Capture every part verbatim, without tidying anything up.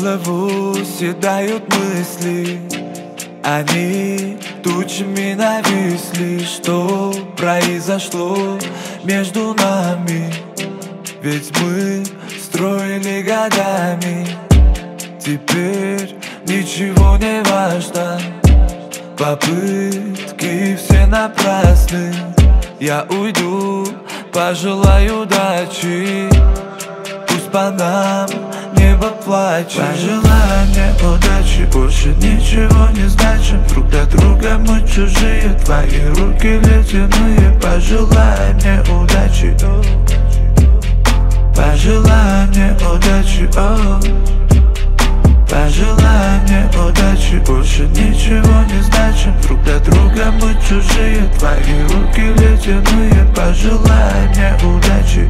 голову седают мысли, они тучами нависли. Что произошло между нами? Ведь мы строили годами. Теперь ничего не важно, попытки все напрасны. Я уйду, пожелаю удачи, пусть по нам небо плачет. Пожелай мне удачи, больше ничего не значим. Друг для друга мы чужие, твои руки ледяные. Пожелай мне удачи, пожелай мне удачи, о. Пожелай мне удачи, больше ничего не значим. Друг для друга мы чужие, твои руки ледяные. Пожелай мне удачи,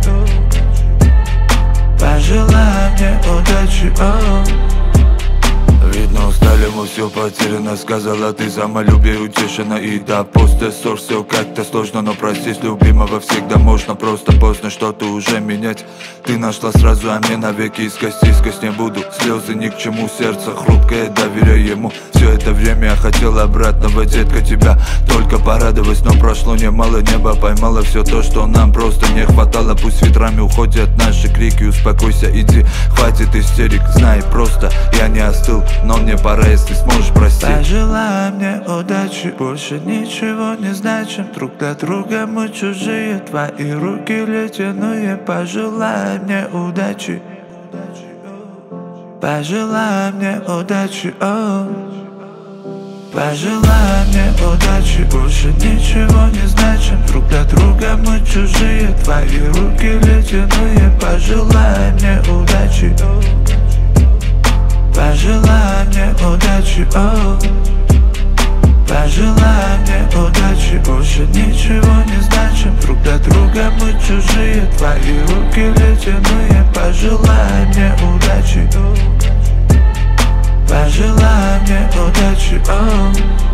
пожелай мне удачи, о. Видно, устали мы, все потеряно, сказала ты, самолюбие утешено. И да, после ссор все как-то сложно, но простить любимого всегда можно. Просто поздно что-то уже менять. Ты нашла сразу, а мне навеки искать, искать не буду. Слезы ни к чему, сердце хрупкое, доверяй ему. Все это время я хотел обратного, детка, тебя только порадовать. Но прошло немало, небо поймало все то, что нам просто не хватало. Пусть ветрами уходят наши крики, успокойся, иди, хватит истерик. Знай просто, я не остыл, но мне пора, если сможешь простить. Пожелай мне удачи, больше ничего не значим. Друг для друга мы чужие, твои руки ледяные. Пожелай мне удачи, пожелай мне удачи, о. Пожелай мне удачи, больше ничего не значим. Друг для друга мы чужие, твои руки ледяные. Пожелай мне удачи, пожелай мне удачи, о. Пожелай мне удачи, больше ничего не значим. Друг для друга мы чужие, твои руки ледяные. Пожелай мне удачи, пожелай мне удачи, о.